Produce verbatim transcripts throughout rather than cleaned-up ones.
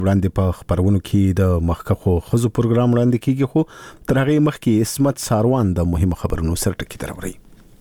وړاندې په خبرونو کې د مخکخو خزو پروګرام وړاندې کیږي، خو تر هغه مخکې اسمت ساروان د مهمه خبرونو سره ټکی دراوړي.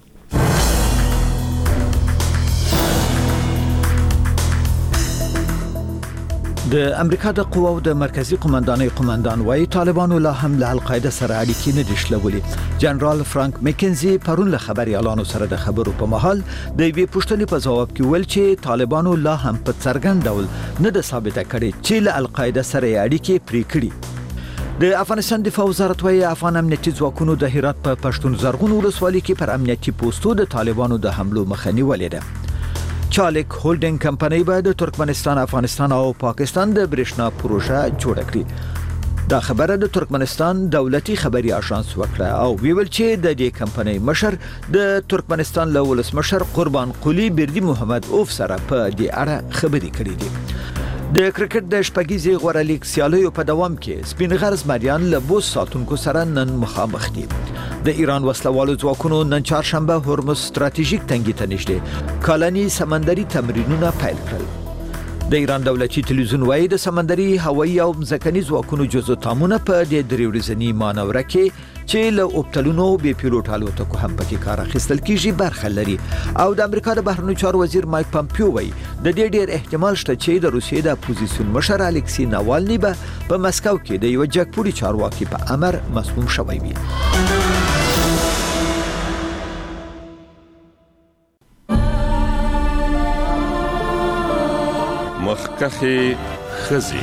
د امریکا د قواو د مرکزی قومندانۍ قومندان وايي طالبانو لا هم له القاعده سره اړیکې نه دي شلولې. جنرال فرانک مکنزي پرون له خبري اعلانو سره د خبرو په مهال د یوې پوښتنې په ځواب کې ویل چې طالبانو لا هم په څرګند ډول نه ده ثابته کړې چې له القاعده سره اړیکې پرې کړي. د افغانستان دفاع وزارت وايي افغان امنیتي ځواکونو د هرات په پښتون زرغون ولسوالۍ کې پر امنیتي پوسټو د طالبانو د حملو مخه نیولې ده. چالک هولډینګ کمپنۍ به د ترکمنستان، افغانستان او پاکستان د برېښنا پروژه جوړه کړي. دا خبره د ترکمنستان دولتي خبري اژانس وکړه او ویل چې د دې کمپنۍ مشر د ترکمنستان له ولسمشر قربان قلی بردی محمد اوف سره په دې اړه خبري کړې دي. د کرکټ د شپږیزې غوړه لیګ سیالیو په دوام کې سپین غرز مریان له بوس ساتونکو سره نن مخامخ دي. د ایران وسلوالو ځواکونو نن چهارشنبه هرمز ستراتیژیک تنګي ته نږدې کالني سمندري تمرینونه پیل کړل. د ایران دولتي تلویزیون وايي د سمندري، هوایي او ځمکني ځواکونو جزو تامونه په دې درې ورځني مانوره کې چې له اوپټلونو بي پیلوټ الوتکو هم پکې کار اخیستل کیږي برخه لري. او د امریکا د بهرنیو چارو وزیر مایک پامپیو وايي د دې ډېر احتمال شته چې د روسیې د اپوزیسیون مشر الکسی ناوالني به په مسکو کې د یو جګپوړي چارواکي په امر مسموم شوی وي. مخکخي خزي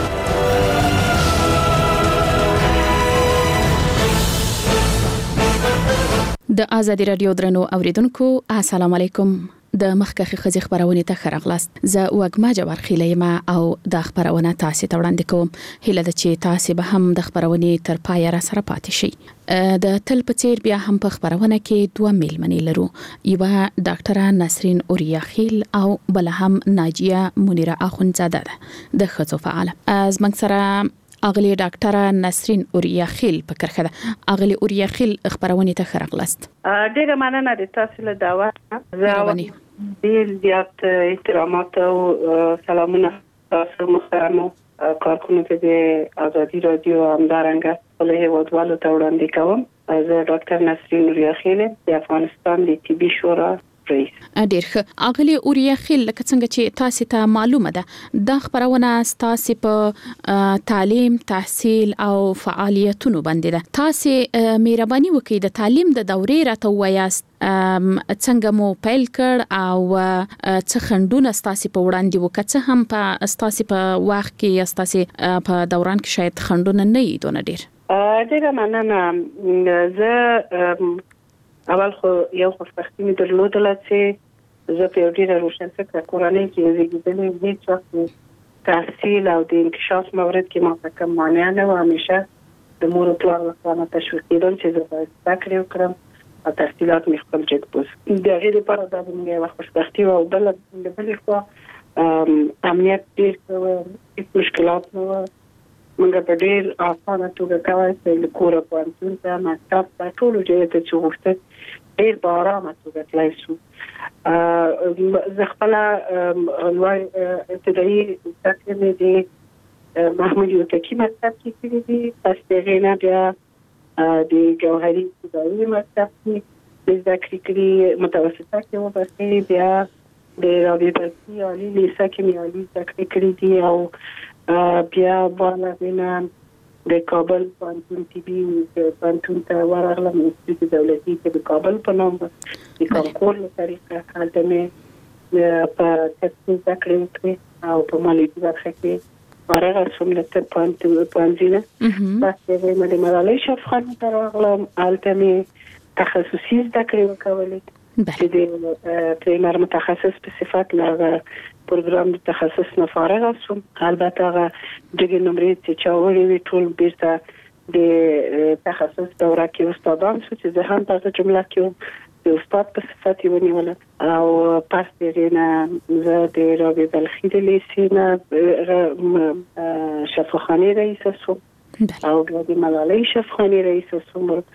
د آزادي رادیو درنو اوریدونکو السلام علیکم. د مخکخي خزي خبرونه ته خراغلاست. زه وګما جوار خلیمه او د خبرونه تاسو ته وړاندې کوم. هله د چې تاسو به هم د خبرونه تر پای را سره پاتې شئ. د تل په څیر بیا هم په خبرونه کې دوه میلمنې لرو. یو ډاکټر نسرین اوریاخیل او بل هم ناجیه منیره اخونزاده ده د خزو فعال. از موږ سره اغلی ډاکټر نسرین اوریاخیل په کرخه ده. اغلی اوریاخیل خبرونه ته خراغلاست. ډیره مننه د تاسو له دعوت. ډیر زیات احترامات او سلامونه تاسو محترمو کارکونکو د آزادي رادیو همدارنګه له هیوادوالو ته وړاندې کوم. زه ډاکټر نسرین اوریاخیل د افغانستان د طبي شورا رئیس. ډیر ښه. اغلی اوریاخیل لکه څنګه چې تاسو ته معلومه ده د خبرونه تاسو په تعلیم، تحصیل او فعالیتونو باندې ده. تاسو مهرباني وکړئ د تعلیم د دورې راته وایاست څنګه مو پیل کړ او څه خندونه ستاسو په وړاندې وکړه، څه هم په ستاسو په وخت کې ستاسو په دوران کې شاید خندونه نه وي دونه ډیر. ډیره مننه. زه اول خو یو خوشبختي مې درلودله چې زه په ډیره روشنفکره کورنۍ کې زیږیدلې، هیڅ وخت تحصیل او د انکشاف مورد کې ما ته کوم مانع نه و. همیشه د مور او پلار لخوا تشویق کېدل چې زه باید زده کړې وکړم او تحصیلات مې خپل جد بوز. د هغې لپاره دا زموږ یوه خوشبختي وه. او بله د بلې خوا امنیت ډېر ښه و، هېڅ مشکلات نه وه. موږ په ډېر اسانه توګه کولی شو له کوره پوهنتون ته، مکتب ته، ټولو ځایو ته چې غوښتل ډېر په ارامه توګه تللی شو. زه خپله لوړ ابتدایي زده کړې مې د محمود یوسفي مکتب کې کړي دي. پس د هغې نه بیا د جوهري ابتدایي مکتب کې زده کړې کړي، متوسطه کې وباسي. بیا د رابعه بلخي عالي لیسه کې مې عالي زده کړې کړي دي. او بیا بالا نه د کابل پوهنتون طبي پوهنتون ته ورغلم، انستیتوت دولتي کې د کابل په نوم د کانکور له طریقه هلته مې په تحصیل زده کړې وکړې او په مالیاتي برخه کې ورغه شوم له طب پوهنځي نه. بس هغې مې د ملالۍ شفاخانې ته راغلم، هلته مې تخصصي زده کړې وکولې چې د پریمر متخصص په صفت له پروګرام د تخصص نه فارغه شوم. البته هغه دغه نمرې چې چا وړي وي ټول بیرته د تخصص دوره کې استادان شو چې زه هم په جمله کې د استاد په صفت یې ونیوله. او پس دغې نه زه د رابعه بلخي د لیسې نه شفاخانې رئیسه شوم او بیا د ملالۍ شفاخانې رئیسه شوم. ورپسې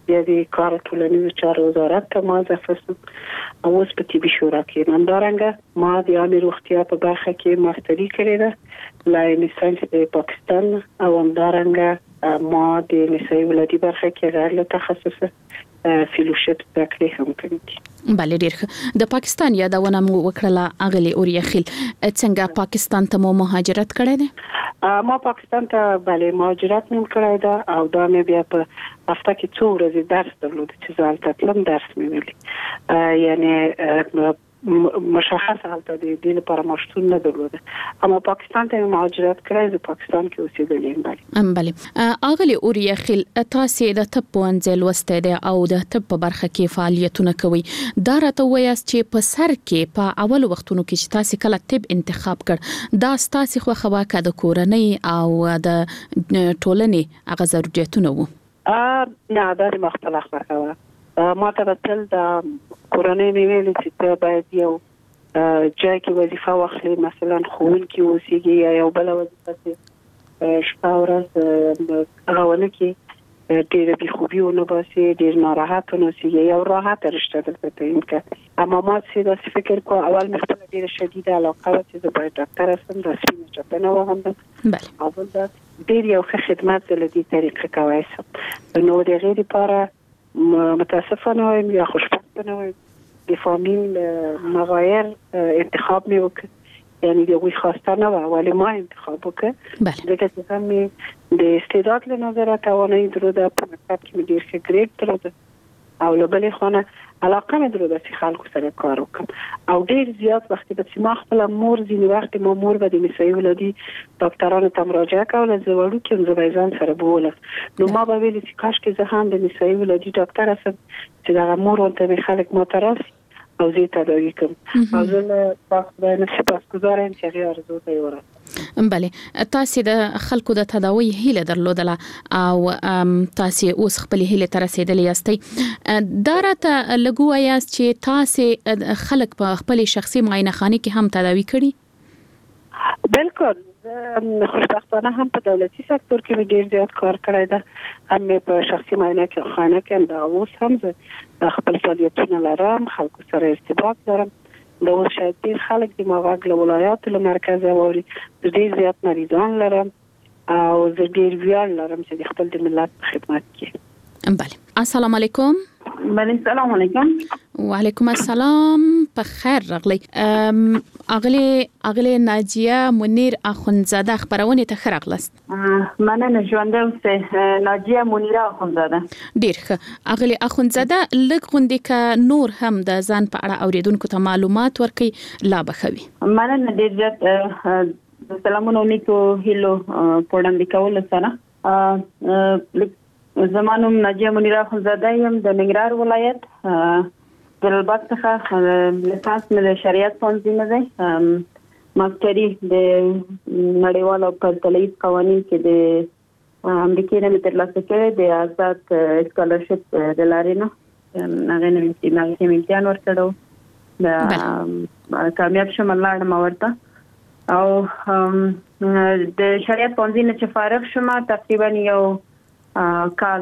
بیا د کار ټولنیزو چارو وزارت ته موظف شوم او اوس په طبي شورا کې همدارنګه ما د عامه روغتیا په برخه کې ماستري کړې ده لا لیسانس د پاکستان او همدارنګه ما د نسایي ولادي برخه کې غیر له تخصص فیلوشپ تکلیف هم کړی. بله ډیر ښه. د پاکستان یادونه مو وکړه اغلی اوریا خیل، څنګه پاکستان ته مو مهاجرت کړی دی؟ ما پاکستان ته بله مهاجرت مې کړی ده او دا مې بیا په هفته کې څو ورځې درس درلود چې زه هلته تلم درس مې ویلي، یعنی مشخص هلته د دې لپاره مشتون نه درلوده، اما پاکستان ته مهاجرت کړی زه پاکستان کې اوسېدلې یم. بله بله اغلی اوریا خیل، تاسو د طب پوهنځي لوستی دی او د طب په برخه کې فعالیتونه کوي، دا راته وایاست چې په سر کې په اول وختونو کې چې تاسو کله طب انتخاب کړ دا ستاسو خو خواکه د کورنۍ او د ټولنې هغه ضرورتونه وو؟ ا نه دا د مختلف خواکه ما ته تل د کورنۍ مې ویل چې ته باید یو ځای کې وظیفه واخلې، مثلا ښوونکي اوسېږي یا یو بله وظیفه چې شپه ورځ هغه ونه کې ډېره بېخوبي ونه باسي، ډېر ناراحت ونه اوسېږي، یو راحته رشته دلته تعیین کړه. اما ما چې داسې فکر کوه اول مې خپله ډېره شدیده علاقه وه چې زه باید ډاکټره شم، دا سپینه چپنه وغندم او بل دا ډېر یو ښه خدمت زه له دې طریقې کولی شم. نو د هغې دپاره متاسفانه وایم یا خوشبختانه وایم د فامیل مغایر انتخاب می وکړ، یعنی د هغوی خواسته نه وه ولی ما انتخاب وکړ ځکه چې هم مې د استعداد له نظره توانایي درلوده، په مکتب کې مې ډېر ښه ګریډ درلوده او له بلې خوا علاقه مې درلوده چې خلکو سره کار وکړم او ډېر زیات وختې به چې ما خپله مور ځینې وخت ما مور به د نسایي ولادي ډاکټرانو ته مراجعه کوله، زه وړوکې یم زه به یې ځان سره بولم، نو ما به ویلې چې کاشکې زه هم د نسایي ولادي ډاکټره شم چې دغه مور ورته مې خلک ما ته راسي او زه یې تداوي کړم او زه له پاک خدای نه سپاسګزاره یم چې هغې آرزو ته یې ورسېدم. بله تاسو د خلکو د تداوی هیله درلودله او تاسو اوس خپل هیله ته رسیدلې یاستئ، دا راته لږ وایاست چې تاسو خلک په خپل شخصي معاینه خانه کې هم تداوی کړي؟ بالکل، خوشبختانه هم په دولتي سکتور کې مې ډېر زیات کار کړی ده، هم مې په شخصي معاینه کې خانه کې هم دا اوس هم زه خپل فعالیتونه لرم، خلکو سره ارتباط لرم. دا اوس شاید ډېر خلک د ما غږ له ولایاتو له مرکزه واوري، زه ډېر زیات مریضان لرم او زه ډېر ویاړ لرم چې د خپل د ملت په خدمت کې. بله السلام علیکم. بله السلام علیکم. وعلیکم السلام، په خیر راغلی. اغلی اغلی ناجیه منیر اخونزاده خبرونه ته ښه راغلاست. مننه ژوندی اوسئ ناجیه منیر اخونزاده. ډیر ښه. اغلی اخونزاده لږ غوندې که نور هم د ځان په اړه اوریدونکو ته معلومات ورکړي لا بخوي. مننه ډیر زیات سلامونه نیکو هیلو پوړاندې کول سره. زمانوم ناجیه منیر اخونزاده یم د ننګرهار ولایت جلالباد څخه، لیسانس مې د شریعت پوهنځي نه دی، ماستري د نړیوال او پرتلیز قوانین کې د امریکې نه مې ترلاسه کړی د آزاد اسکالرشپ د لارې نه، هغې نه مې امتحان ورکړی و، کامیاب شوم لاړم ورته او د شریعت پوهنځي نه چې فارغ شوم تقریبا یو کال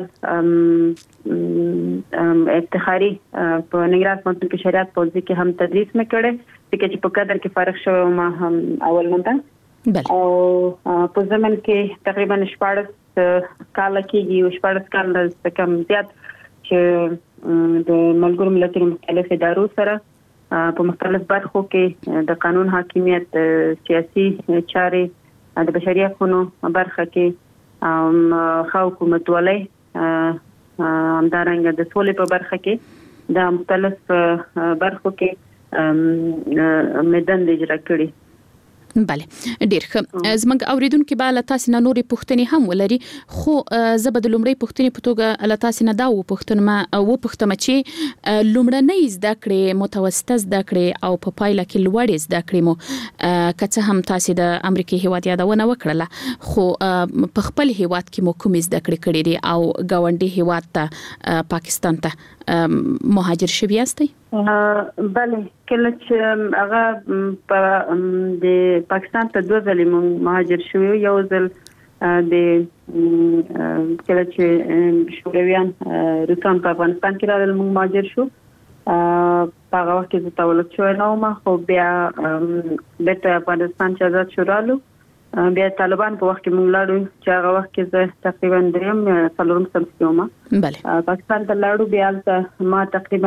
افتخاري په ننګرهار پوهنتون کې شریعت پوهنځي کې هم تدریس مې کړی، ځکه چې په قدر کې فارغ شوم ما هم اول منده او په زمن کې تقریبا شپاړس کال کېږي، شپاړس کال څخه کم زیات چې د ملګرو ملتونو مختلف ادارو سره په مختلف برخو کې د قانون حاکمیت، سیاسي چارې، د بشري حقوقو برخه کې ام خو حکومتولۍ، همدارنګه د سولې په برخه کې د مختلف برخو کې میدان اجرا کړی. بله ډیر ښه. زموږ اوریدونکو به له تاسو نه نورې پوښتنې هم ولري، خو زه به د لومړۍ پوښتنې په توګه له تاسو نه دا وپوښتم وپوښتم چې لومړنۍ زده کړې، متوسطه زده کړې او په پایله کې لوړې زده کړې مو که څه هم تاسو د امریکای هیواد یادونه وکړله، خو په خپل هیواد کې مو کومې زده کړې کړې دي او ګاونډي هیواد ته پاکستان ته مهاجر شوي یاستئ؟ بله، کله چې هغه د پاکستان ته دوه ځلې مهاجر شوي، یو ځل د کله چې شورویان روسان په افغانستان کې راغلل موږ ماجر شو په هغه وخت کې تولد شو نو ما خو بیا د افغانستان چې آزاد شورالو بیا طالبان په وخت کې موږ لاړو چې هغه وخت کې زه تقریبا دریم څلورم سم کېوم. بله پاکستان ته لاړو بیا ته ما تقریبا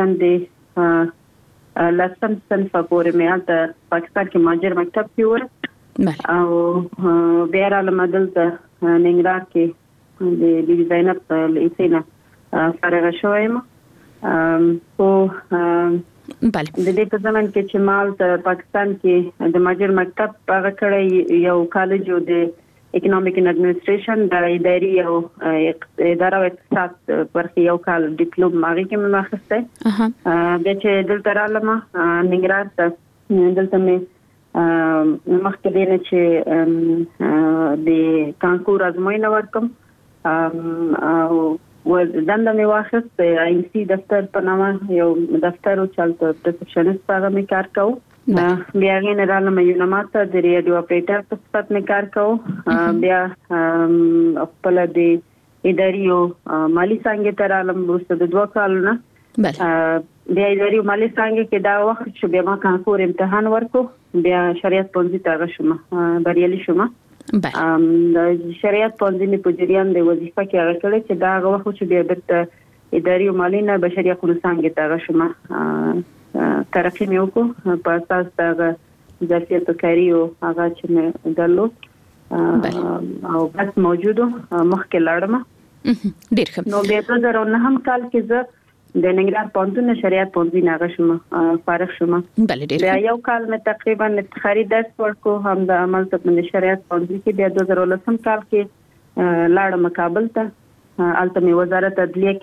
د لسم صنف پورې مې ته پاکستان کې ماجر مکتب کې و. بله او بیا را لمدل ته ننګرهار کې د بي زینب لیسینا فارغ شوم. او بله د دې په زمن کې چې مال ته پاکستان کې د ماجر مکتب هغه کړی یو کالج او د اکونومیک ان ایڈمنسټریشن د اداري او اداره او اقتصاد پر یو کال ډیپلوم ماغي کې مې واخیسته. اها د چې دلته رالم ننګرهار ته دلته مې مخکې دینه چې د کانکور ازموینه ورکم او و دنده مې واخیست آی ام سی دفتر په نامه یو دفتر او چلته ریسپشنست په مې کار کوم. بیا غوښنه رالم یونامات د ریډیو اپریټر په صفت مې کار کوم. بیا خپل د اداري او مالی څنګه تر عالم وروسته د دوه کالونو بیا اداري او مالی څنګه کې دا وخت چې بیا ما کانکور امتحان ورکو بیا شریعت پونځي ته شوم بریالي شوم. ام د شریعت پوهنځي په جریان د وظیفه کې هغه کړی چې دا هغه وخت چې بیا د اداري او مالی نه بشري حقوقو څنګه ته شوم ترقی مې وکړ په اساس د ظرفیت کاری او هغه چې مې درلود او بس موجوده مخکې لاړم. ډیر ښه. نو بیا د زه نه هم کال کې زه د ننګرهار پوهنتون شریعت پوهنځي نه شوم فارغ شوم. بله ډیر بیا یو کال مې تقریبا افتخاري درس ورکو هم د عمل ته د شریعت پوهنځي کې بیا د زه لسم کال کې لاړم کابل ته الته مې وزارت عدلیه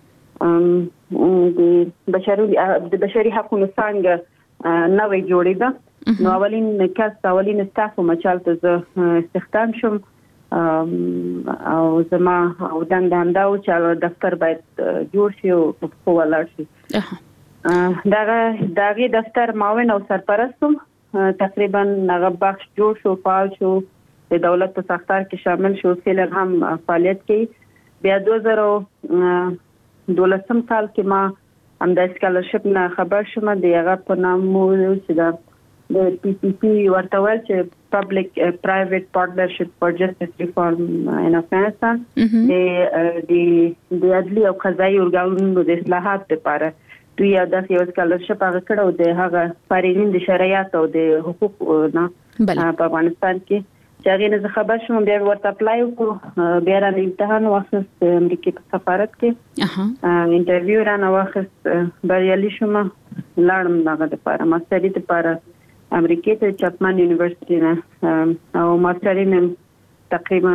کې د بشري د بشري حقوقو څنګه نوې جوړېده نو اولین کس اولین سټاف مچالته زه استخدام شوم او زما او دنده همدا و چې دفتر باید جوړ شي او په ولاړ شي. دغه دغه دفتر معاون او سرپرستم تقریبا هغه بخش جوړ شو فعال شو د دولت په ساختار کې شامل شو فعلا هم فعالیت کوي. بیا دوه زره دولسم کال کې ما هم د سکالرشپ نه خبر شوم د هغه په نام مو چې دا د پی پی پی ورته ول چې Public uh, Private Partnership for Justice Reform in Afghanistan د د د عدلي او قضایي ارګانونو د اصلاحات لپاره دوی د یو سکالرشپ هغه کړو د هغه فارغین د شریعت او د حقوقو نه په افغانستان کې چې هغه نه خبر شوم بیا ورته اپلای وکړو بیا را امتحان واخیست امریکا په سفارت کې اها انټرویو را نه واخیست بریالي شوم لاړم دغه لپاره ماستری لپاره امریکا ته چپمن یونیورسيټي نه او ماستری مې تقریبا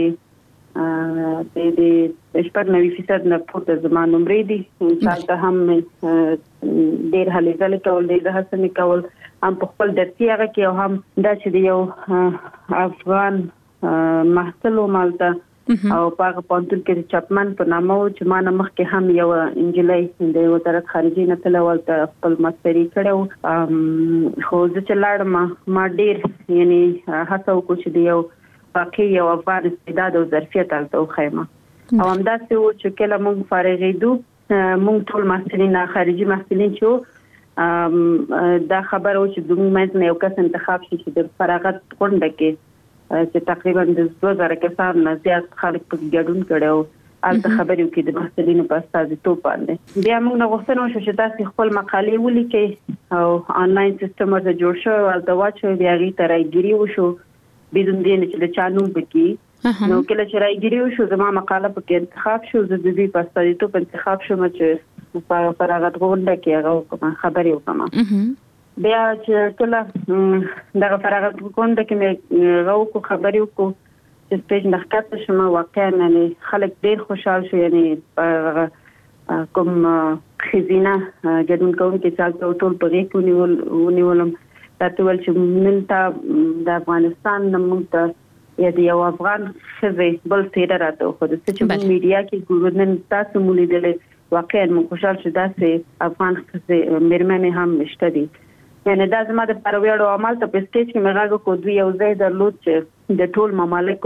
د د د شپږ نوي فیصد نه پورته زما نمرې دي چې دا هم ډېر هلي ځلې کول دي د هڅې کول هم په خپل درسي هغه کې او هم دا چې یو افغان محصل مالته او په پونتل کې چپمن په نامه او چې ما نه مخکې هم یو انجلۍ د وزارت خارجي نه تلول ته خپل ماستری کړو خو زه چې لاړم ما ډېر یعنی هڅه وکړه چې یو واقعي یو افغان استعداد او ظرفیت الته خیمه او همداسې و چې کله موږ فارغېدو موږ ټول محصلین خارجي محصلین چې دا خبر و چې دوی مې یو کس انتخاب شي چې د فراغت غونډه کې چې تقریبا د دوه زره کسان نه زیات خلک په ګډون کړو الته خبرې وکړي د محصلینو په استازیتوب باندې بیا موږ غوښتنه وشو چې تاسو خپل مقالې ولیکئ او آنلاین سیستم ورته جوړ شو الته واچو بیا غي ترایګری وشو بدون دې چې د چانو بکی نو کله چې راګری وشو زما مقاله په انتخاب شو زه د دې په استازیتوب انتخاب شوم چې په فراغت غونډه کې هغه خبرې وکم بیا چې کله دغه فراغت غونډه کې مې راو کو خبرې وکړو چې سټیج نه ښکته شوم واقعا نه خلک ډېر خوشاله شو یعنی کوم خزینه ګډون کوونکي چې ټول په غېږ کې ونیولم تاسو ول چې نن ته د افغانستان نوم ته یا د یو افغان خزې بل تیر راته خو د چې میډیا کې ګورنن تاسو مولې دلې واقعا مو خوشاله شو داسې افغان خزې مېرمنې هم مشته دي یعنی دا زما د پرویړو عمل ته په سټیج کې مغاګه کو دوی یو ځای درلود چې د ټول ممالکو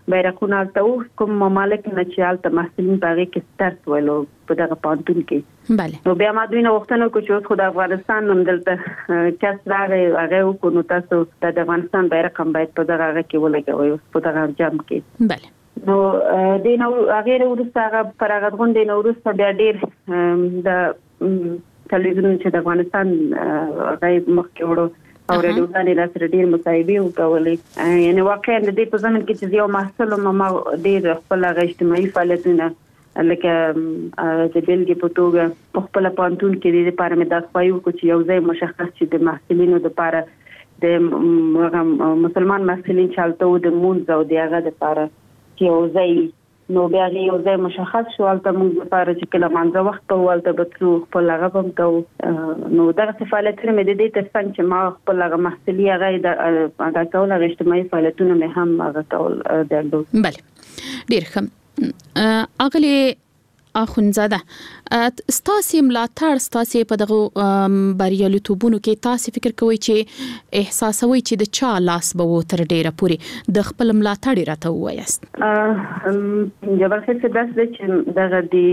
بیرقونه الته کوم ممالک نه چې الته محصلین باغې کې ستارت ولو په دغه پانتون کې بله نو بیا ما دوی نه وختونه کو چې خو د افغانستان نوم دلته چې راغی هغه کو نو تاسو د افغانستان بیرق هم باید په دغه هغه کې ولګوي په دغه جام کې بله نو د نو هغه ورسته هغه پر هغه غونډې نو ورسته بیا ډیر د تلویزیون چې د افغانستان هغه مخکې وړو او رادیوګانې را سره ډیر مصاحبې وکولې یعنی واقعا د دې په زمن کې چې یو محصل ما ډیر خپل اجتماعي فعالیتونه لکه د بیلګې په توګه په خپل پانتون کې د لپاره مې د خپایو کو چې یو ځای مشخص چې د محصلینو لپاره د مسلمان محصلین چالتو د مونږ او د هغه لپاره چې یو ځای نو بیا یو ځای مشخص شو البته موږ لپاره چې کله مانځه وخت په ولته بتلو خپل هغه هم کو نو دغه فعالیتونه مې د دې ترڅنګ چې ما خپل هغه محصلي هغه د هغه کول هغه اجتماعي فعالیتونه مې هم هغه کول درلود. بله ډیر ښه اغلی اخونزاده ستاسو ملاتړ ستاسو په دغه بریالیتوبونو کې تاسو فکر کوئ چې احساسوي چې د چا لاس به و تر ډیره پوري د خپل ملاتړ راته وایست جبر خیر څه داس چې دغه دی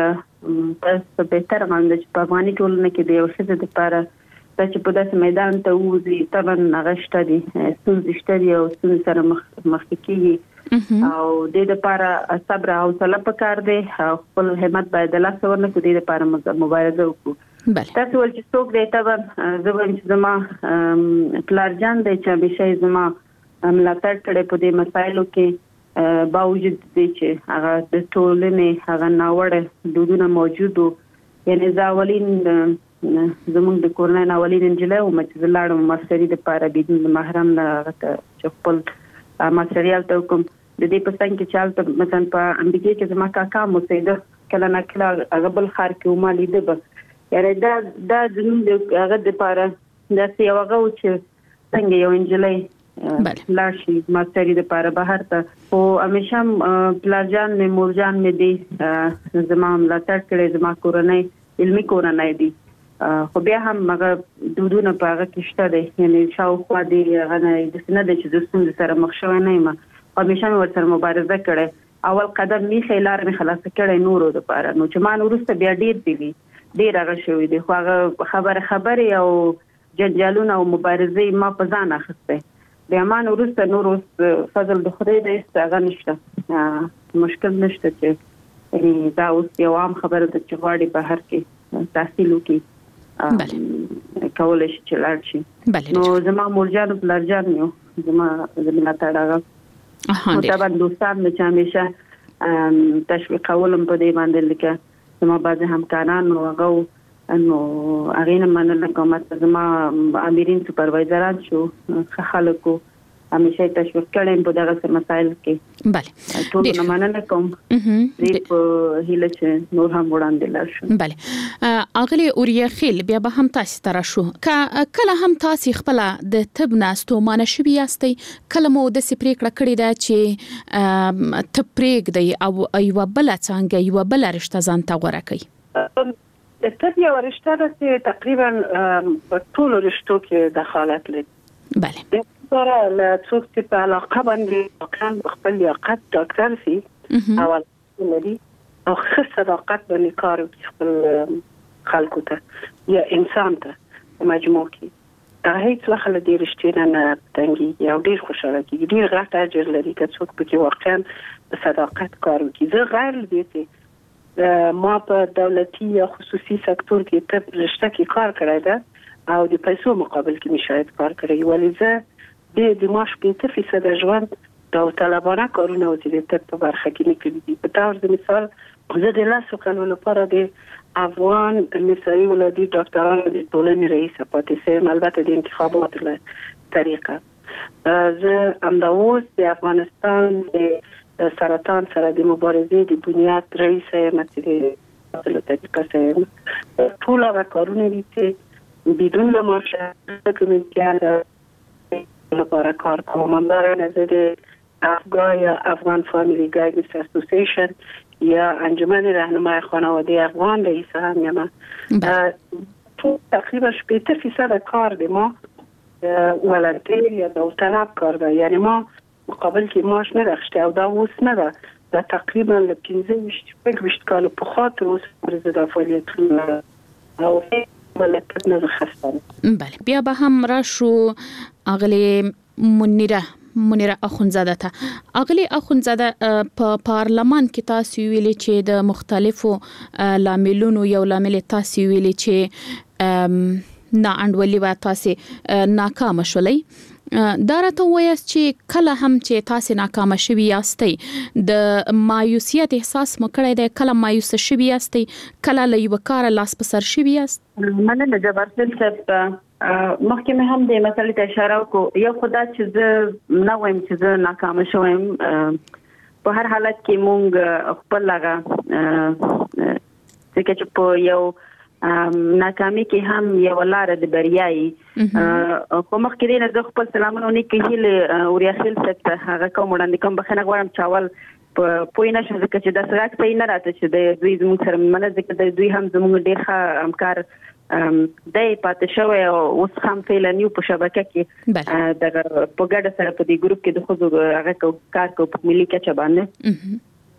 تاسو به تر باندې چې په افغاني ټولنه کې د یو څه د لپاره چې په داسې میدان ته وځي طبعا نغشته دي ستونزې شته دي او ستونزې سره مخ مخ کېږي او د دې لپاره صبر او حوصله پکار دی او خپل همت باید لا څورنه کو دې لپاره مبارزه وکړو. تاسو ول چې څوک دی طبعا زه وایم چې زما پلار جان دی چې همیشه زما ملاتړ کړي په دې مسایلو کې باوجود دې چې هغه د ټولنې هغه ناوړه دودونه موجودو یعنی ځاولین زمونږ د کورنۍ ناولین انجلای او چې لاړم ماستری د لپاره بدون محرم نه چې خپل ماستریال ته کوم د دې په څنګه چې چالت مثلا په امریکا کې زما کاکا مسیده کله نه کله هغه بل خار کې ومالي ده یاره دا دا زموږ هغه د لپاره د سیاوغه او چې څنګه یو انجلای لاشي ماستری د لپاره بهر ته او همیشه پلاجان مې مورجان مې دي زما ملاتړ کړي زما کورنۍ علمي کورنۍ دي خو بیا هم هغه دودونه په هغه کې شته دي یعنی شاوخوا دي هغه نه د سینه د چې د ستونزې سره مخ شوی نه یم همیشه مې ورسره مبارزه کړې اول قدم می خلار می خلاص کړې نورو د پاره نو چې مان ورسته بیا ډیر دي ډیر هغه شوی دي خو هغه خبره خبره او جنجالونه او مبارزه ما په ځان اخسته بیا مان ورسته نور فضل د خدای دې هغه نشته مشکل نشته چې دا اوس یو عام خبره ده چې غواړي بهر کې تحصیل وکړي بله کولای شي چې لاړ شي نو زما مورجان بلرجان یو زما زما تاړه نو طبعا دوستان مې چې همیشه تشویق کولم په دې باندې لکه زما بعض همکاران او هغه نو هغه نه منل کوم چې زما امرین سپروایزران شو خلکو همیشه تشویق کړم په دغه مسایل کې بله ټول نه مننه کوم دې په هیله چې نور هم وړاندې لاړ شو. بله اغلی اوریا خیل بیا به هم تاسو تر شو کله هم تاسو خپل د طب ناستومانه شوی یاستئ کله مو د سپریکړه کړی دا چې تپریک دی او ایو بل څنګه یو بل رشتہ ځان ته غوړه کوي د طب یو رشتہ چې تقریبا په ټولو رشتو کې دخالت لري. بله سره له څوک چې په علاقه باندې کان خپل لیاقت ډاکټر سي او لري او خاص صداقت باندې کار کوي خپل خلکو ته یا انسان ته مجموع کې دا هیڅ وخت له دې رښتینه نه تنګي یو ډیر خوشاله کیږي ډیر غټ اجر لري که څوک په کې واقعا په صداقت کار کوي زه غیر دې ما په دولتي یا خصوصي سکتور کې ته رشته کې کار کړی ده او د پیسو مقابل کې مشاهد کار کړی ولی زه د د ماش په فیصد ژوند د طالبانه کارونه او د طب په برخه کې نه کړی په تاسو د مثال زه د لاسو کلو لپاره د افغان نسایي ولادي ډاکټرانو د ټولنې رئیس پاتې سم البته د انتخاباتو له طریقه زه امداوس د افغانستان د سرطان سره د مبارزې د بنیاد رئیس مسئله له طریقه سم ټول هغه کارونه دي چې بدون مشارکت کومه لپاره کار کوم همدارنګه زه د افغان یا افغان فامیلی گایدنس اسوسییشن یا انجمن راهنمای خانواده افغان رئیس هم یم تو تقریبا شصت فیصد کار دی ما ولنتیر یا داوطلب کار ده یعنی ما مقابل کې معاش نه راغشته او دا اوس نه ده دا تقریبا ل پنځه ویشت کال په خاطر اوس پر د فعالیت او ملکت نه خسته. بله بیا به هم راشو اغلی منیره منیره اخونزاده ته اغلی اخونزاده په پارلمان کې تاسو ویلي چې د مختلفو لاملونو یو لامل تاسو ویلي چې نا انډولي و تاسو ناکام شولې دا راته وایي چې کله هم چې تاسو ناکام شوي یاستئ د مایوسیت احساس مکړی دی کله مایوس شوي یاستئ کله له یو کار لاس په سر شوي یاست. مننه جبارسل صاحب مخکې مې هم د مسلې ته اشاره وکړه یو خدای چې زه نه وایم چې زه ناکام شوم په هر حالت کې مونږ خپل لغه ځکه چې په یو ناکامي کې هم یو لار د بریاي خو مخکې نه زه خپل سلامونه نیکه هله اوریاخیل ست هغه کوم وړاندې کوم بخنه غواړم چاول په پوینه شو ځکه چې د سرک په نه راته چې د دوی زموږ سره منځ ځکه د دوی هم زموږ ډیر ښه همکار دای پاتې شوی او اوس هم فعلا یو په شبکه کې د په ګډه سره په دې ګروپ کې د خو هغه کار کو په ملي کچه باندې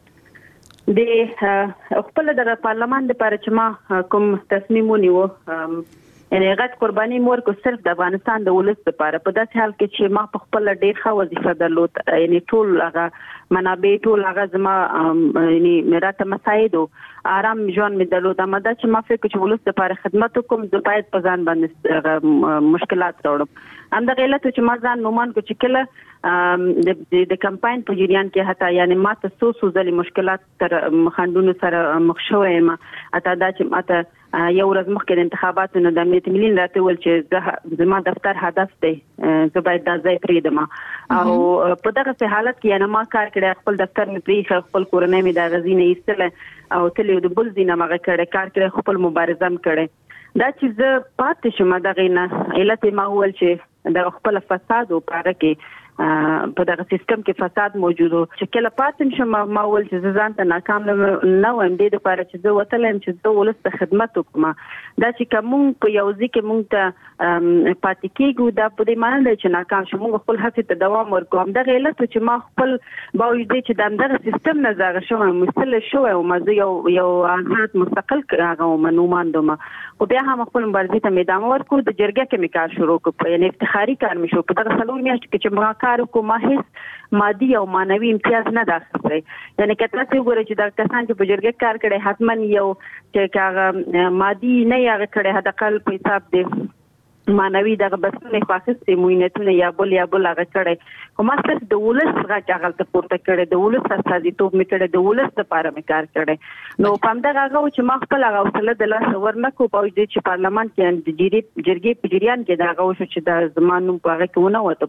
د خپل د پارلمان لپاره چې ما کوم تصمیم ونیو یعنی غټ قرباني مور کو صرف د افغانستان د ولس لپاره په داسې حال کې چې ما په خپل ډیر ښه وظیفه درلود یعنی ټول هغه منابع ټول هغه زما یعنی مراته مساعدو آرام ژوند مې درلود اما دا چې ما فکر چې ولس لپاره خدمت کوم زه باید په ځان باندې مشکلات راوړم هم د غلط چې ما ځان نومان کو چې کله د د کمپاین په جریان کې حتی یعنی ما ته څو څو ځلې مشکلات تر مخاندونو سره مخ شوې ما اته دا چې ماته یو ورځ مخکې د انتخاباتو نه د امنیت ملي راته ول چې زما دفتر هدف دی زه باید دا ځای پریدم او په دغه حالت کې یعنی ما کار کړی خپل دفتر مې پری خپل کورنۍ مې د غزینه ایستله او تل د بل دینه مغه کړی کار کړی خپل مبارزه م کړی دا چې زه پاتې شوم دغه نه علت ما ول چې د خپل فساد او پاره کې په دغه سیستم کې فساد موجود او چې کله پاتم شم ما ول چې ځان ته ناکام نه وم د لپاره چې زه وتلم چې زه ولست ته خدمت وکم دا چې کوم په یو ځکه مونږ ته پاتې کېږو دا په دې معنی چې ناکام شوم خپل هڅې ته دوام ورکوم دا غلط چې ما خپل باوجود چې دغه سیستم نه زغ شوم مستل شو او مزه یو یو آزاد مستقل هغه منومان دوم او بیا هم خپل مبارزې ته میدان ورکو د جرګه کې میکار شروع کړ یعنی افتخاري کار مې شو په دغه څلور میاشتې کې چې ما کار کوم هیڅ مادي او مانوي امتیاز نه داخلي یعنی کله چې وګورئ چې دا کسان چې په جرګه کار کړي حتمن یو چې هغه مادي نه یې کړي هدا کل په حساب دی مانوي دغه بسنه خاصه موینتونه یا بل یا بل هغه کړي کوم څه د ولس هغه هغه ته پورته کړي د ولس استازي توپ می کړي د ولس لپاره می کار کړي نو پام دا هغه چې ما خپل هغه وسله د لاس ورنکو په دې چې پارلمان کې د جری جرګې په جریان کې دا هغه شو چې د زمانو په هغه کې ونه وته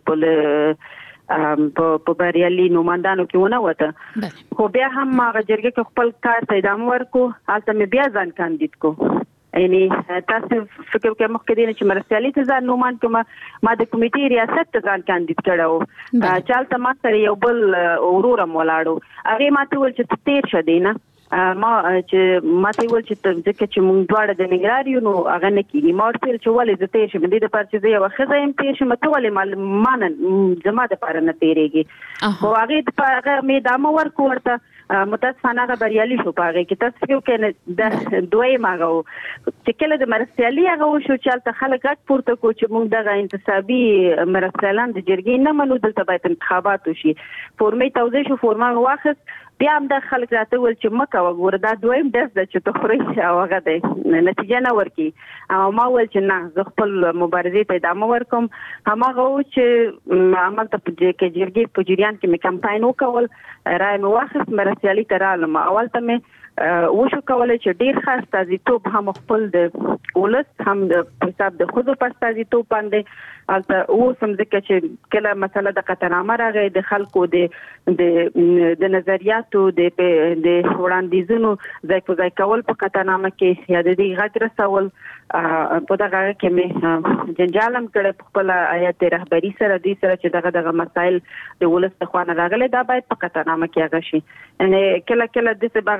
په په بریالي نوماندانو کې ونه وته خو بیا هم هغه جرګې کې خپل کار ته ادامه ورکو حالت مې بیا ځان کاندید کو یعنی تاسو فکر کوم مخکې چې مرستيالي ته ځان نومان کوم ما د کمیټې ریاست ته ځان کاندید کړو چالت ما سره یو بل اورورم ولاړو هغه ماته ول چې تیر شدي نه ما چې ماته ول چې ځکه چې مونږ دواړه د نګراریو نو هغه نه کیږي ما ورته چې ولې زه تیر شم د دې لپاره چې یو خزه يم تیر شم ته ولې مان زما د لپاره نه تیریږي خو هغه د هغه مې دامه ورکو ورته متاسفانه هغه بریالي شو پاره کې تاسو یو کنه د دوی ماغو چې کله د مرستيالي هغه شو چې تل خلک غټ پورته کو چې موږ دغه انتصابي مرستيالان د جرګې نه منو دلته باید انتخابات وشي فورمې توزیع شو فورما واخص بیا هم د خلک راته ول چې مکه وګوره دا دویم درس د چې تخري او هغه د نتیجه نه ورکی او ما ول چې نه زه خپل مبارزې ته ادامه ورکوم هغه چې عمل ته کې جرګې په جریان کې مې کمپاین وکول راي مې واخص مرستيالي ترالم اول ته مې وشو کولای چې ډیر خاص تازیتوب هم خپل د ولس هم د حساب د خود په تازیتوب باندې البته او سم ځکه چې کله مسله د قطعنامه راغی د خلکو د د نظریاتو د د وړاندیزونو ځای په ځای کول په قطعنامه کې یا د دې غږ رسول په دغه کې مې جنجالم کړ په خپل آیت رهبری سره د سره چې دغه دغه مسایل د ولس ته خوانه راغلي دا باید په قطعنامه کې هغه شي ان کله کله د څه باغ کول دی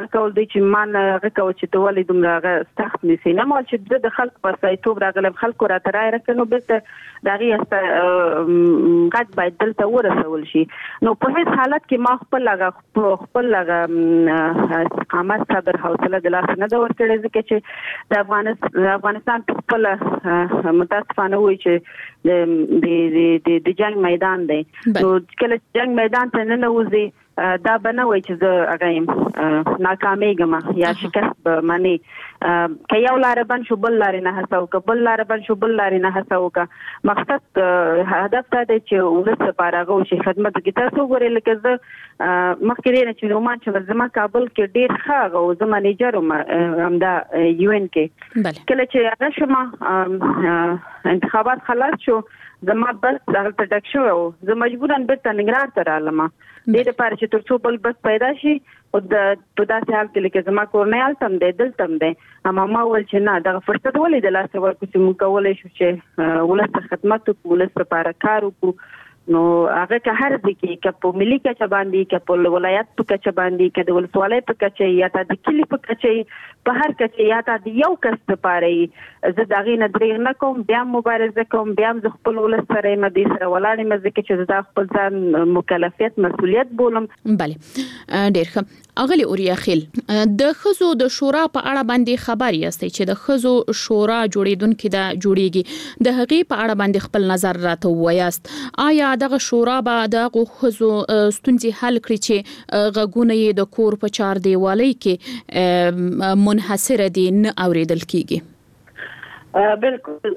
چې مان غکو چې ته ولې دومره سخت نسی نه مال چې د خلک په سایتوب راغلم خلکو را ترای راکنو به دغه است غږ باید دلته ورسول شي نو په هیڅ حالت کې ما خپل لغه خپل لغه استقامت صبر حوصله د لاس نه دا ورکړي ځکه چې د افغانستان د افغانستان خپل متاسفانه وي چې د د د جنگ میدان دی نو کله جنگ میدان ته نه نوځي دا بنوي چې زه هغه ناکامېږم یا شکست به معنی که یو لار بن شو بل لار نه هڅو که بل لار بن شو بل لار نه هڅو که مقصد هدف دا دی چې ولس لپاره غو شي خدمت کې تاسو ګورئ لکه زه مخکې نه چې رومان چې زما کابل کې ډېر ښه غو زما منیجر هم دا یو ان کې کله چې هغه شمه انتخابات خلاص شو زما بس هغه ټټک شو زه مجبورن بیرته ننګرهار ته رالم د دې لپاره چې ترڅو بل بس پیدا شي او د په داسې حال کې لکه زما کورنۍ تم دی دلته هم دی اما ما ول چې نه دغه فرصت ولې د لاس ورکو چې موږ کولای شو چې ولست خدمت او ولست لپاره کار وکړو نو هغه که هر ځکه کې په ملي کچه باندې کې په ولایت په کچه باندې کې د ولسوالۍ په کچه یا د کلی په کچه په هر کچه یا د یو کس لپاره زه دغه نه درې نه کوم بیا مبارزه کوم بیا د خپل ولس سره مې سره ولاړې مې ځکه چې د خپل ځان مکلفیت مسؤلیت بولم بله ډېر ښه اغلی اوریا خیل د خزو د شورا په اړه باندې خبر یاستئ چې د خزو شورا جوړیدونکو د جوړیږي د هغې په اړه باندې خپل نظر راته وایاست آیا دغه شورا به د خزو ستونزې حل کړي چې غږونه یې د کور په چار دیوالۍ کې منحصر دي نه اوریدل کیږي بالکل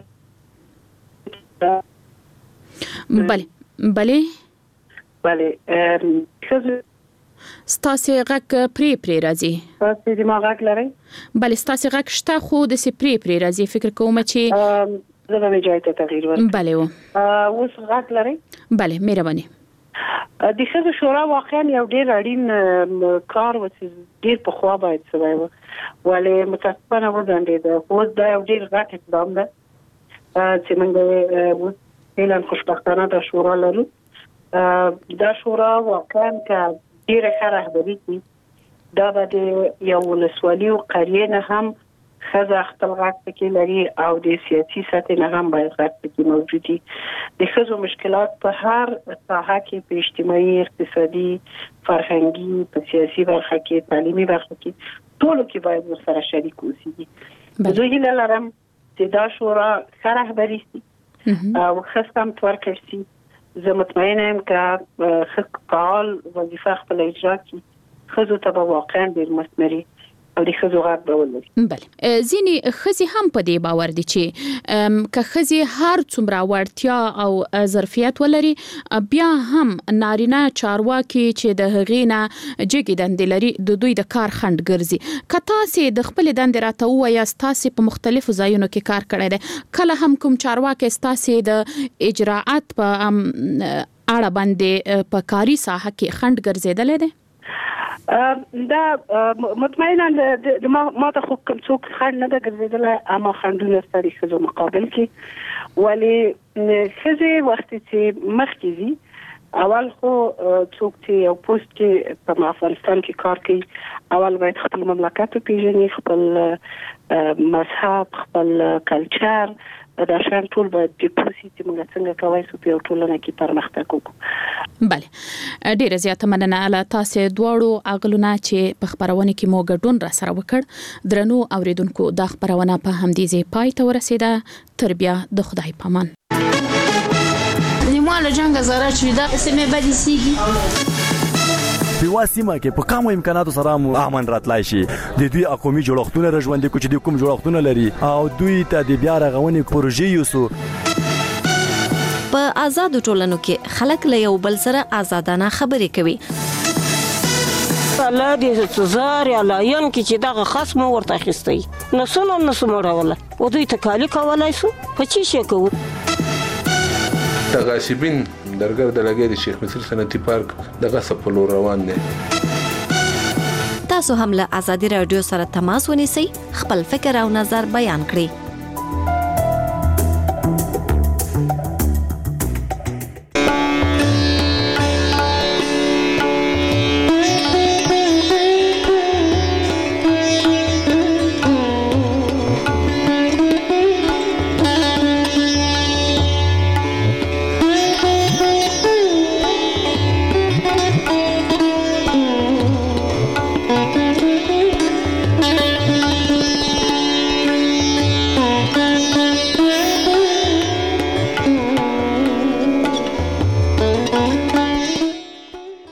بله بله بله خزو ستاسو غږ پری پری راځي تاسو د ما غږ لرئ بله ستاسو غږ شته خو د سی پری پری راځي فکر کوم چې زه به جای ته تغییر ورکړم بله و اوس غږ لرئ بله مهرباني د خزو شورا واقعا یو ډیر اړین کار و چې ډیر په خوا باید سوی و ولې متاسفانه وځنډېده خو دا یو ډیر غټ اقدام ده چې موږ اعلان خوشبختانه د شورا لرو دا شورا واقعا که ډیره ښه رهبري کوي دا به د یو ولسوالي او قریې نه هم ښځه خپل غږ پکې لري او د سیاسي سطحې نه هم باید غږ پکې موجود وي د ښځو مشکلات په هر ساحه کې په اجتماعي اقتصادي فرهنګي په سیاسي برخه کې تعلیمي برخه کې ټولو کې باید ورسره شریک اوسي زه هیله لرم چې دا شورا ښه رهبري شي او ښه سمت ورکړل شي زه مطمئنه یم که ښه فعال وظیفه خپل اجرا کړي ښځو ته به واقعا ډېر مثمري او د ښځو غږ به ولري بله ځینې ښځې هم په دې باور دي چې که ښځې هر څومره وړتیا او ظرفیت ولري بیا هم نارینه چارواکي چې د هغې نه جګې دندې لري د دوی د کار خنډ ګرځي که تاسې د خپلې دندې راته ووایاست تاسې په مختلفو ځایونو کې کار کړی دی کله هم کوم چارواکی ستاسې د اجراعات په اړه باندې په کاري ساحه کې خنډ ګرځېدلی دی دا مطمئنا د ما ته خو کوم څوک خنډ نه ده ګرځېدلی اما خنډونه ستا د ښځو مقابل کې ولې ښځې وختې چې مخکې ځي اول خو څوک چې یو پوسټ کې په افغانستان کې کار کوي اول باید خپل مملکت وپېژني خپل مذهب خپل کلچر دا شان ټول باید د پوسي چې موږ څنګه کوي سو په ټولنه کې پرمختګ وکړو بله ډیره زیاته مننه اله تاسو دواړو اغلونه چې په خبرونه کې مو ګډون را سره وکړ درنو اوریدونکو دا خبرونه په همدې ځای پای ته ورسیده تر بیا د خدای پامان نیمه له جنگ زره چې دا سمې بدې سیږي په سیمه کې په کومو امکاناتو سره مو امن راتلای شي د دوی اقومي جوړښتونه رژوندې کوي چې د کوم جوړښتونه لري او دوی ته د بیا رغونې پروژې یوسو په آزاد ټولنو کې خلک له یو بل سره آزادانه خبرې کوي الله دې سزار یا لاین کې چې دغه خصم ورته اخیستی نو سونه نو سموړول او دوی ته کالی کولای سو په چی شي کوو تغاشبین درګر د لګي د شیخ مصر صنعتي پارک دغه سپلو روان دي تاسو هم له آزادي رادیو سره تماس ونیسئ خپل فکر او نظر بیان کړئ